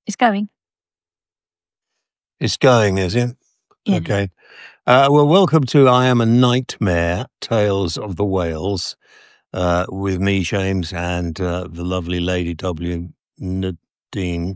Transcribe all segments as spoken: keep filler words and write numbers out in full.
It's going. It's going, is it? Yeah. Okay. Uh, well, welcome to I Am a Nightmare, Tales of the Whales, uh, with me, James, and uh, the lovely Lady W, Nadine.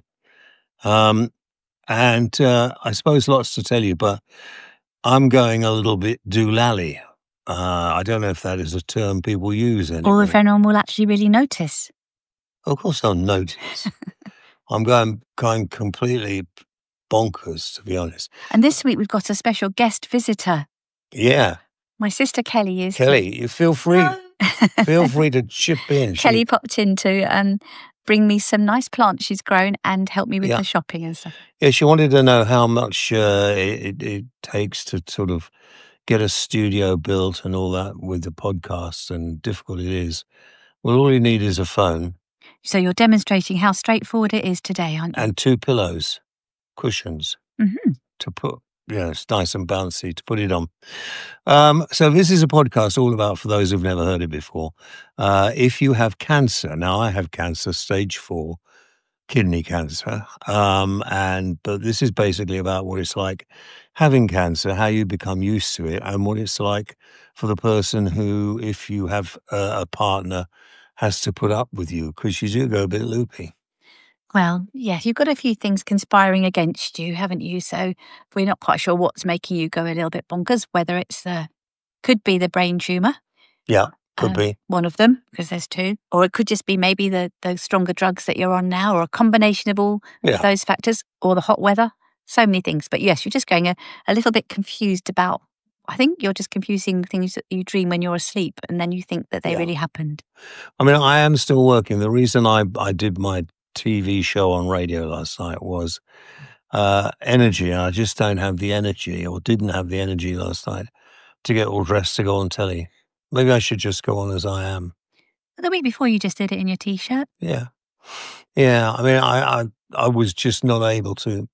Um, and uh, I suppose lots to tell you, but I'm going a little bit doolally. Uh, I don't know if that is a term people use anymore. Or if anyone will actually really notice. Of course they'll notice. I'm going, going completely bonkers, to be honest. And this week we've got a special guest visitor. Yeah. My sister Kelly is Kelly, you feel free. Feel free to chip in. Kelly She, popped in to um, bring me some nice plants she's grown and help me with Yeah. the shopping and stuff. yeah, she wanted to know how much uh, it, it, it takes to sort of get a studio built and all that with the podcast, and difficult it is. Well, all you need is a phone So you're demonstrating how straightforward it is today, aren't you? and two pillows, cushions Mm-hmm. to put. Yeah, it's nice and bouncy to put it on. Um, so this is a podcast all about, for those who've never heard it before, uh, if you have cancer. Now, I have cancer, stage four, kidney cancer. Um, and but this is basically about what it's like having cancer, how you become used to it, and what it's like for the person who, if you have a, a partner, has to put up with you, because you do go a bit loopy. Well, yeah, you've got a few things conspiring against you, haven't you? So we're not quite sure what's making you go a little bit bonkers, whether it's the, could be the brain tumour. Yeah, could um, be. One of them, because there's two. Or it could just be maybe the, the stronger drugs that you're on now, or a combination of all Yeah. of those factors, or the hot weather. So many things. But yes, you're just going a, a little bit confused about, I think you're just confusing things that you dream when you're asleep, and then you think that they Yeah. really happened. I mean, I am still working. The reason I, I did my T V show on radio last night was uh, energy. I just don't have the energy, or didn't have the energy last night, to get all dressed to go on telly. Maybe I should just go on as I am. The week before you just did it in your T-shirt. Yeah. Yeah. I mean, I, I, I was just not able to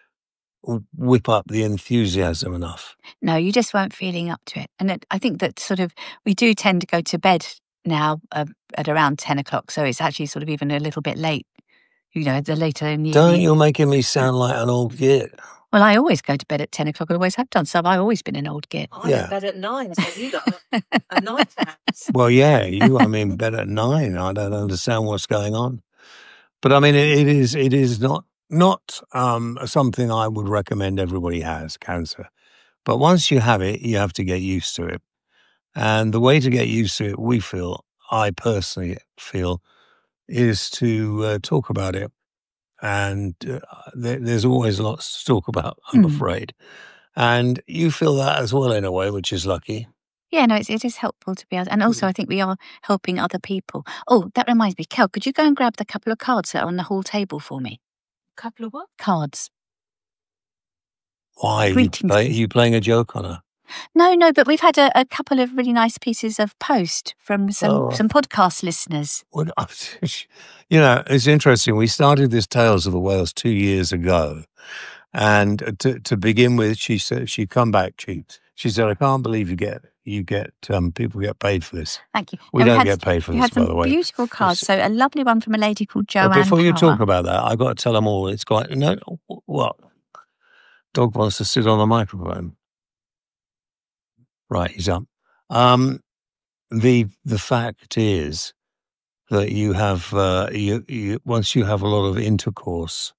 whip up the enthusiasm enough. No, you just weren't feeling up to it. And it, I think that sort of, we do tend to go to bed now uh, at around ten o'clock. So it's actually sort of even a little bit late, you know, the later in the Don't evening. you're making me sound like an old git. Well, I always go to bed at ten o'clock. I always have done. So I've always been an old git. I Yeah. went bed at nine, so you got a, a night house. Well, yeah, you, I mean, bed at nine. I don't understand what's going on. But I mean, it, it is, it is not, not um, something I would recommend everybody has, cancer. But once you have it, you have to get used to it. And the way to get used to it, we feel, I personally feel, is to uh, talk about it. And uh, there, there's always lots to talk about, I'm Mm. afraid. And you feel that as well in a way, which is lucky. Yeah, no, it's, it is helpful to be able, and also I think we are helping other people. Oh, that reminds me, Kel, could you go and grab the couple of cards that are on the hall table for me? Couple of what? Cards. Why? Are you, Greetings. play, are you playing a joke on her? No, no, but we've had a, a couple of really nice pieces of post from some, Oh, right. some podcast listeners. Well, you know, it's interesting. We started this Tales of the Whales two years ago. And to, to begin with, she said, she'd come back, she, she said, I can't believe you get, you get, um, people get paid for this. Thank you. We And don't had, get paid for you this, had some by the way. beautiful cards. So a lovely one from a lady called But Joanne before you Power. talk about that, I've got to tell them all, it's quite, no, what? Dog wants to sit on the microphone. Right, he's up. Um, the, the fact is that you have, uh, you, you, once you have a lot of intercourse,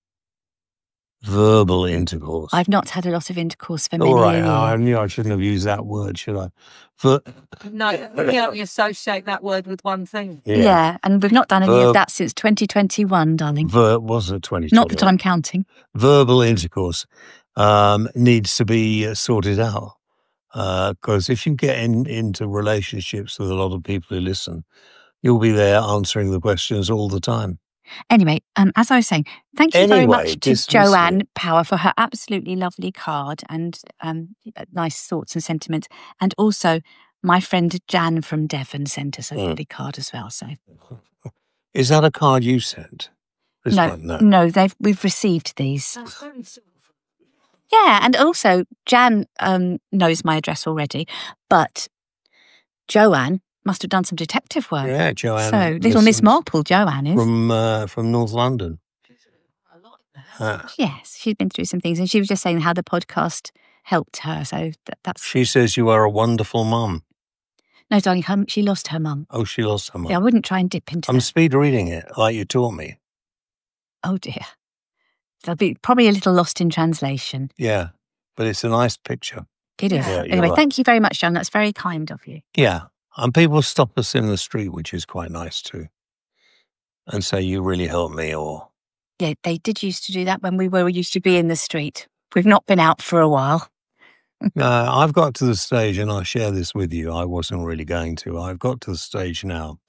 verbal intercourse. I've not had a lot of intercourse for many All right, a year. I knew I shouldn't have used that word, should I? But No, you know, we associate that word with one thing. yeah. yeah, and we've not done any Verb- of that since twenty twenty-one, darling. ver- wasn't it twenty? Not that I'm counting. Verbal intercourse um, needs to be uh, sorted out, because if you get in, into relationships with a lot of people who listen, you'll be there answering the questions all the time. Anyway, um, as I was saying, thank you very Anyway, much to dismiss Joanne it. Power for her absolutely lovely card and um, nice thoughts and sentiments. And also, my friend Jan from Devon sent us a Mm. lovely card as well. So Is that a card you sent? This no, one? No. no, they've we've received these. That's very silver. Yeah, and also Jan um, knows my address already, but Joanne must have done some detective work. Yeah, Joanne. So little Miss listens Marple, Joanne is. from uh, from North London. I like that. Uh, Yes, she's been through some things, and she was just saying how the podcast helped her. So that, that's she says you are a wonderful mum. no, darling. Her, she lost her mum. Oh, she lost her mum. Yeah, I wouldn't try and dip into. I'm that. speed reading it like you taught me. Oh dear, they'll be probably a little lost in translation. Yeah, but it's a nice picture. It is. Yeah, you're Anyway, right. thank you very much, John. That's very kind of you. Yeah, and people stop us in the street, which is quite nice too, and say you really helped me, or Yeah, they did used to do that when we were used to be in the street. We've not been out for a while. Uh, I've got to the stage, and I share this with you. I wasn't really going to. I've got to the stage now.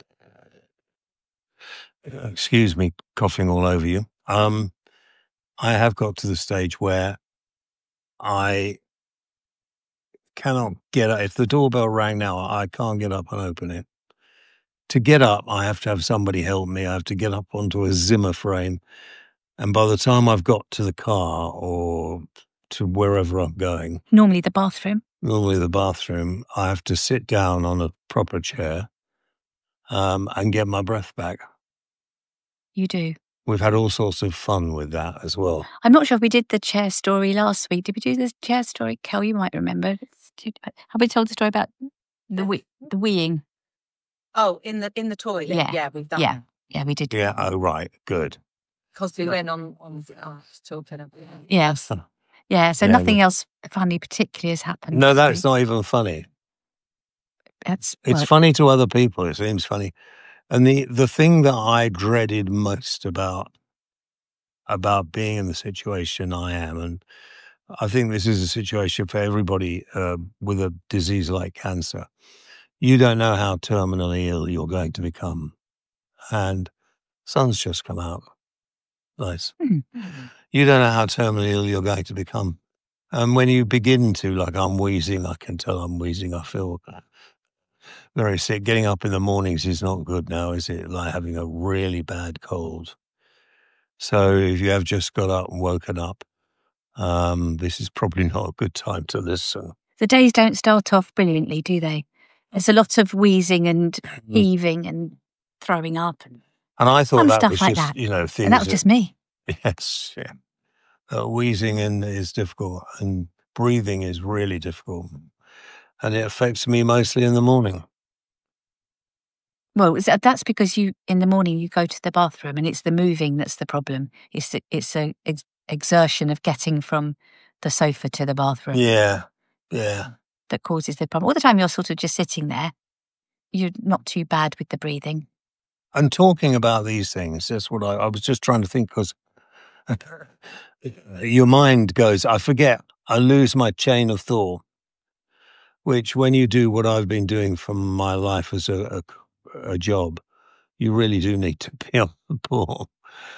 Uh, Excuse me, coughing all over you. Um, I have got to the stage where I cannot get up. If the doorbell rang now, I can't get up and open it. To get up, I have to have somebody help me. I have to get up onto a Zimmer frame. And by the time I've got to the car or to wherever I'm going, Normally the bathroom. normally the bathroom, I have to sit down on a proper chair um, and get my breath back. You do. We've had all sorts of fun with that as well. I'm not sure if we did the chair story last week. Did we do the chair story? Kel, you might remember. Have we told the story about the wee, the weeing? Oh, in the in the toilet. Yeah. Yeah, we've done Yeah. that. Yeah, we did. Yeah, oh, right, good. Because we went on on oh, talking about Yes. Yeah. So Yeah, nothing else funny particularly has happened. No, this that's week. not even funny. That's It's well, funny to other people. It seems funny. And the, the thing that I dreaded most about about being in the situation I am, and I think this is a situation for everybody uh, with a disease like cancer, you don't know how terminally ill you're going to become. And sun's just come out. Nice. Hmm. You don't know how terminally ill you're going to become. And when you begin to, like I'm wheezing, I can tell I'm wheezing, I feel very sick. Getting up in the mornings is not good now, is it? Like having a really bad cold. So if you have just got up and woken up, um, this is probably not a good time to listen. the days don't start off brilliantly, do they? There's a lot of wheezing and Mm. heaving and throwing up, and, And I thought Fun that stuff was like just, that. you know, things and that was that- just me. yes, yeah. Uh, wheezing and is difficult, and breathing is really difficult, and it affects me mostly in the morning. Well, it's- that's because you in the morning you go to the bathroom, and it's the moving that's the problem. It's the, it's a ex- exertion of getting from the sofa to the bathroom Yeah, yeah. that causes the problem. All the time you're sort of just sitting there. You're not too bad with the breathing. And talking about these things, that's what I, I was just trying to think, because your mind goes, I forget, I lose my chain of thought, which when you do what I've been doing for my life as a, a, a job, you really do need to be on the ball.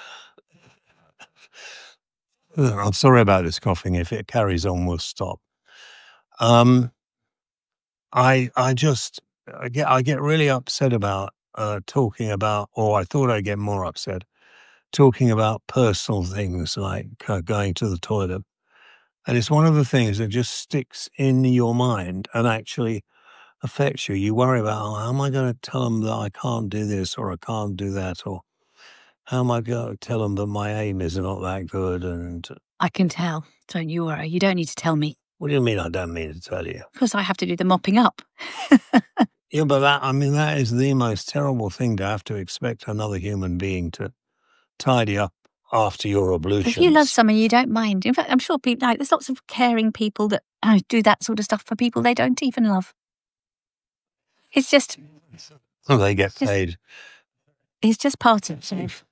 I'm sorry about this coughing. If it carries on, we'll stop. Um, I I just I get I get really upset about uh, talking about, or I thought I'd get more upset talking about personal things like uh, going to the toilet, and it's one of the things that just sticks in your mind and actually affects you. You worry about, oh, how am I going to tell them that I can't do this or I can't do that, or how am I going to tell them that my aim is not that good? And I can tell. Don't you worry. You don't need to tell me what do you mean? I don't mean to tell you. because I have to do the mopping up. Yeah, but that, I mean, that is the most terrible thing, to have to expect another human being to tidy up after your ablutions. If you love someone, you don't mind. In fact, I'm sure people like there's lots of caring people that uh, do that sort of stuff for people they don't even love. It's just, They get Just- paid. it's just part of life.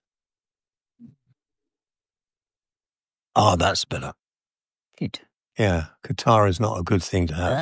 Oh, that's better. Good. Yeah, Qatar is not a good thing to have.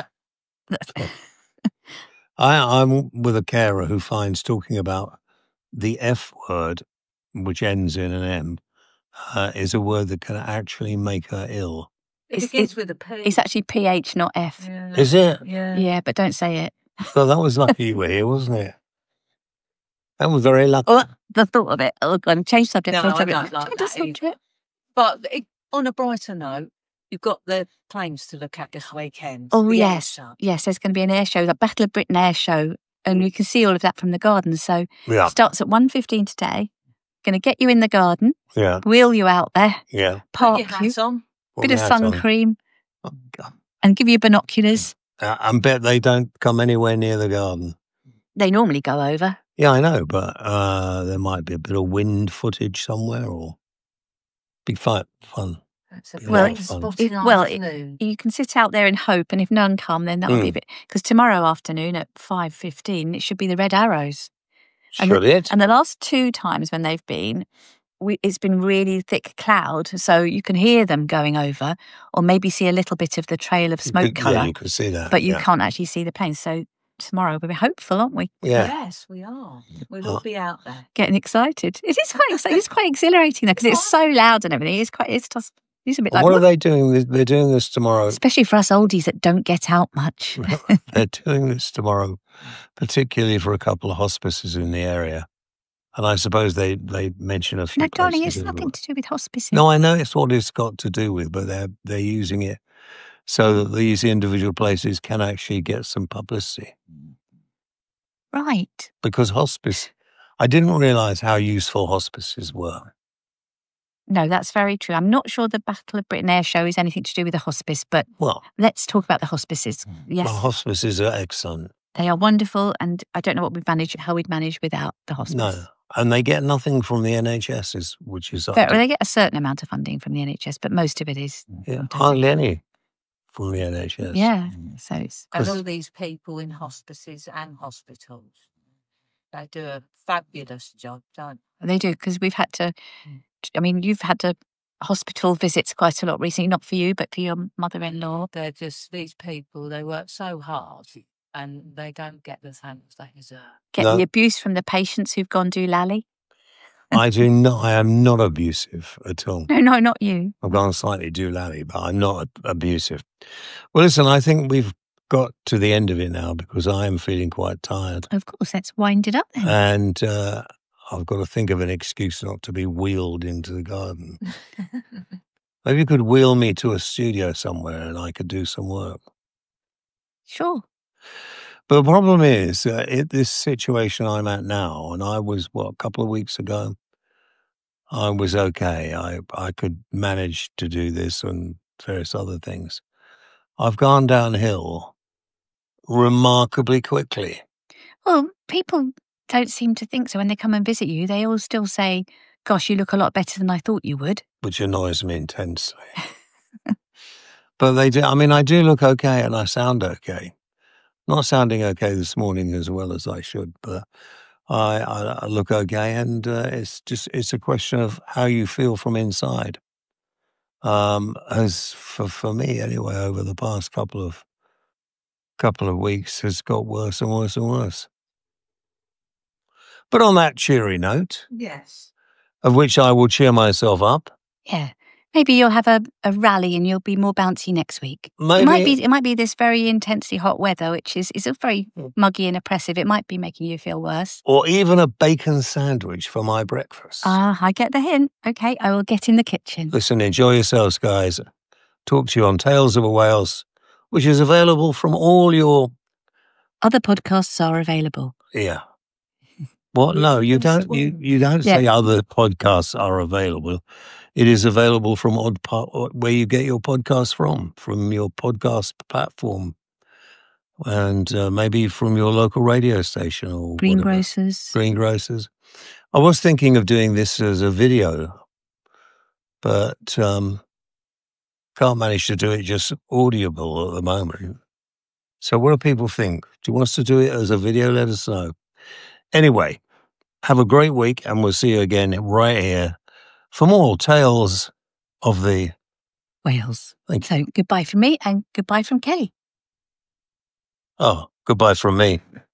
I, I'm with a carer who finds talking about the F word, which ends in an M, uh, is a word that can actually make her ill. It It's- begins with a P. It's actually P H, not F. yeah. Is it? Yeah. Yeah, but don't say it. So that was lucky you were here, wasn't it? That was very lucky. Oh, the thought of it. Oh, God, change subject. No, change I subject. don't like Change that subject. But it, on a brighter note, you've got the planes to look at this weekend. Oh, The yes. air show. Yes, there's going to be an air show, the Battle of Britain air show, and we can see all of that from the garden. So Yeah. it starts at one fifteen today, going to get you in the garden, Yeah, wheel you out there, yeah. Put park your you, hats on. Put bit of my hat on. sun cream, Oh, God. and give you binoculars. I I bet they don't come anywhere near the garden. They normally go over. Yeah, I know, but uh, there might be a bit of wind footage somewhere, or be fun. Fun. That's a Be a Well, lot of bright fun. spotty It- well, it- afternoon. You can sit out there and hope, and if none come, then that'll be a Mm. bit. Because tomorrow afternoon at five fifteen, it should be the Red Arrows. And the- Should it? And the last two times when they've been, we, it's been really thick cloud, so you can hear them going over, or maybe see a little bit of the trail of You smoke could- colour, Yeah, you could see that. but you yeah. can't actually see the planes. So tomorrow we'll be hopeful, aren't we? Yeah. Yes, we are. We'll Uh, all be out there. Getting excited. It is quite exciting. It's quite exhilarating though, because it's so loud and everything. It's quite. It's just. It's a bit And like. what are "Whoop." they doing? This- They're doing this tomorrow. Especially for us oldies that don't get out much. They're doing this tomorrow, particularly for a couple of hospices in the area. And I suppose they, they mention a few No, darling, places it's as nothing well. to do with hospices. No, I know it's what it's got to do with, but they're they're using it so that these individual places can actually get some publicity. Right. Because hospice, I didn't realise how useful hospices were. No, that's very true. I'm not sure the Battle of Britain Air Show is anything to do with a hospice, but Well, let's talk about the hospices. Yes, well, hospices are excellent. they are wonderful, and I don't know what we'd manage, how we'd manage without the hospice. No, and they get nothing from the N H S, is- which is Fair- well, they get a certain amount of funding from the N H S, but most of it is. yeah, hardly any from the N H S. Yeah, so it's. And 'Cause- all these people in hospices and hospitals, they do a fabulous job, don't They do, because we've had to. I mean, you've had to hospital visits quite a lot recently, not for you, but for your mother-in-law. they? They're just, these people, they work so hard and they don't get the thanks they deserve. Get No. the abuse from the patients who've gone do lally. I do not. I am not abusive at all. No, no, not you. I've gone slightly doolally, but I'm not abusive. Well, listen, I think we've got to the end of it now because I am feeling quite tired, Of course, let's wind it up then. and uh, I've got to think of an excuse not to be wheeled into the garden. Maybe you could wheel me to a studio somewhere, and I could do some work. Sure. But the problem is, uh, in this situation I'm at now, and I was, what, a couple of weeks ago, I was okay. I, I could manage to do this and various other things. I've gone downhill remarkably quickly. Well, people don't seem to think so when they come and visit you. They all still say, gosh, you look a lot better than I thought you would. Which annoys me intensely. But they do, I mean, I do look okay and I sound okay. Not sounding okay this morning as well as I should, but I, I, I look okay, and uh, it's just, it's a question of how you feel from inside. Um, as for, for me anyway, over the past couple of, couple of weeks has got worse and worse and worse. But on that cheery note, Yes. of which I will cheer myself up, Yeah. Maybe you'll have a, a rally and you'll be more bouncy next week. maybe It might be it might be this very intensely hot weather, which is, is very Mm. muggy and oppressive. It might be making you feel worse. or even a bacon sandwich for my breakfast. Ah, I get the hint. Okay, I will get in the kitchen. Listen, enjoy yourselves, guys. Talk to you on Tales of a Wales, which is available from all your... Other podcasts are available. Yeah. What? No, you don't. You, you don't Yeah. say other podcasts are available. It is available from odd po- where you get your podcasts from, from your podcast platform, and uh, maybe from your local radio station or whatever. Greengrocers. Greengrocers. I was thinking of doing this as a video, but um, can't manage to do it just audible at the moment. So what do people think? Do you want us to do it as a video? Let us know. Anyway, have a great week, and we'll see you again right here for more Tales of the... Wales. Thank you. So goodbye from me and goodbye from Kelly. Oh, goodbye from me.